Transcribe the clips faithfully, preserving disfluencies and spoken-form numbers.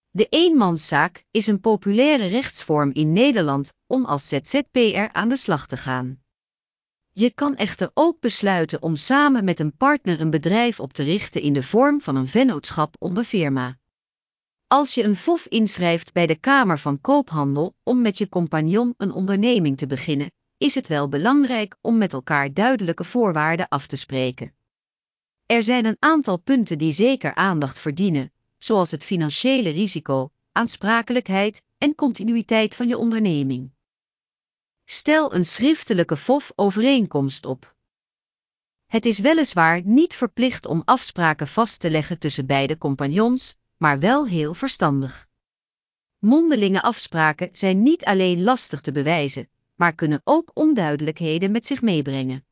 De eenmanszaak is een populaire rechtsvorm in Nederland om als Z Z P R aan de slag te gaan. Je kan echter ook besluiten om samen met een partner een bedrijf op te richten in de vorm van een vennootschap onder firma. Als je een V O F inschrijft bij de Kamer van Koophandel om met je compagnon een onderneming te beginnen, is het wel belangrijk om met elkaar duidelijke voorwaarden af te spreken. Er zijn een aantal punten die zeker aandacht verdienen, zoals het financiële risico, aansprakelijkheid en continuïteit van je onderneming. Stel een schriftelijke V O F-overeenkomst op. Het is weliswaar niet verplicht om afspraken vast te leggen tussen beide compagnons, maar wel heel verstandig. Mondelinge afspraken zijn niet alleen lastig te bewijzen, maar kunnen ook onduidelijkheden met zich meebrengen.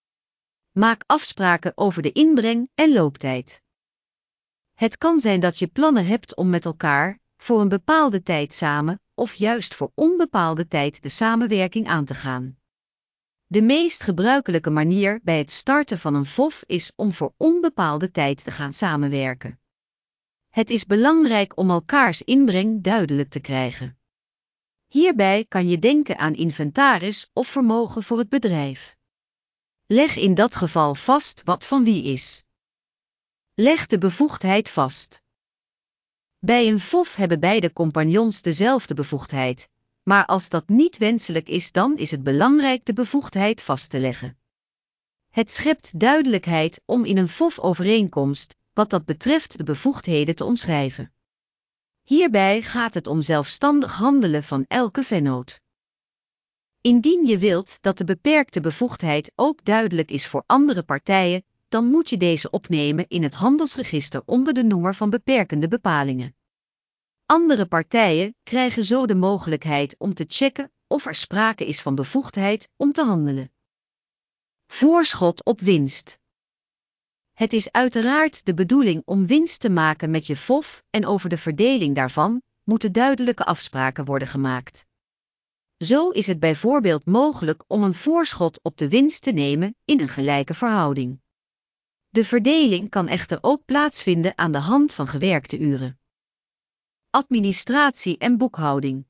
Maak afspraken over de inbreng en looptijd. Het kan zijn dat je plannen hebt om met elkaar, voor een bepaalde tijd samen, of juist voor onbepaalde tijd de samenwerking aan te gaan. De meest gebruikelijke manier bij het starten van een V O F is om voor onbepaalde tijd te gaan samenwerken. Het is belangrijk om elkaars inbreng duidelijk te krijgen. Hierbij kan je denken aan inventaris of vermogen voor het bedrijf. Leg in dat geval vast wat van wie is. Leg de bevoegdheid vast. Bij een V O F hebben beide compagnons dezelfde bevoegdheid, maar als dat niet wenselijk is, dan is het belangrijk de bevoegdheid vast te leggen. Het schept duidelijkheid om in een V O F-overeenkomst, wat dat betreft, de bevoegdheden te omschrijven. Hierbij gaat het om zelfstandig handelen van elke vennoot. Indien je wilt dat de beperkte bevoegdheid ook duidelijk is voor andere partijen, dan moet je deze opnemen in het handelsregister onder de noemer van beperkende bepalingen. Andere partijen krijgen zo de mogelijkheid om te checken of er sprake is van bevoegdheid om te handelen. Voorschot op winst. Het is uiteraard de bedoeling om winst te maken met je V O F en over de verdeling daarvan moeten duidelijke afspraken worden gemaakt. Zo is het bijvoorbeeld mogelijk om een voorschot op de winst te nemen in een gelijke verhouding. De verdeling kan echter ook plaatsvinden aan de hand van gewerkte uren. Administratie en boekhouding.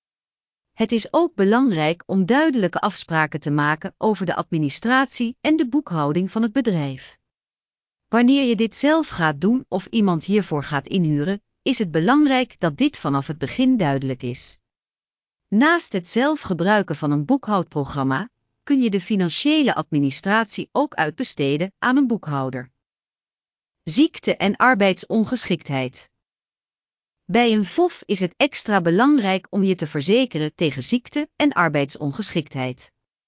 Het is ook belangrijk om duidelijke afspraken te maken over de administratie en de boekhouding van het bedrijf. Wanneer je dit zelf gaat doen of iemand hiervoor gaat inhuren, is het belangrijk dat dit vanaf het begin duidelijk is. Naast het zelf gebruiken van een boekhoudprogramma, kun je de financiële administratie ook uitbesteden aan een boekhouder. Ziekte en arbeidsongeschiktheid. Bij een V O F is het extra belangrijk om je te verzekeren tegen ziekte en arbeidsongeschiktheid.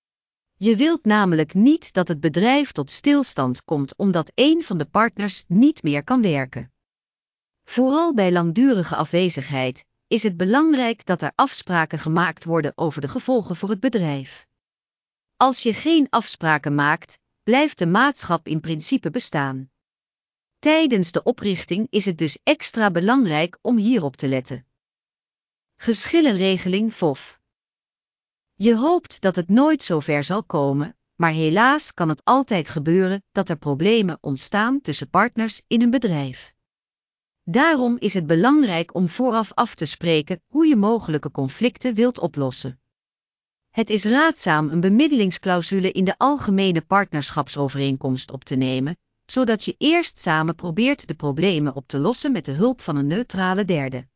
Je wilt namelijk niet dat het bedrijf tot stilstand komt omdat een van de partners niet meer kan werken. Vooral bij langdurige afwezigheid is het belangrijk dat er afspraken gemaakt worden over de gevolgen voor het bedrijf. Als je geen afspraken maakt, blijft de maatschap in principe bestaan. Tijdens de oprichting is het dus extra belangrijk om hierop te letten. Geschillenregeling V O F. Je hoopt dat het nooit zover zal komen, maar helaas kan het altijd gebeuren dat er problemen ontstaan tussen partners in een bedrijf. Daarom is het belangrijk om vooraf af te spreken hoe je mogelijke conflicten wilt oplossen. Het is raadzaam een bemiddelingsclausule in de algemene partnerschapsovereenkomst op te nemen, zodat je eerst samen probeert de problemen op te lossen met de hulp van een neutrale derde.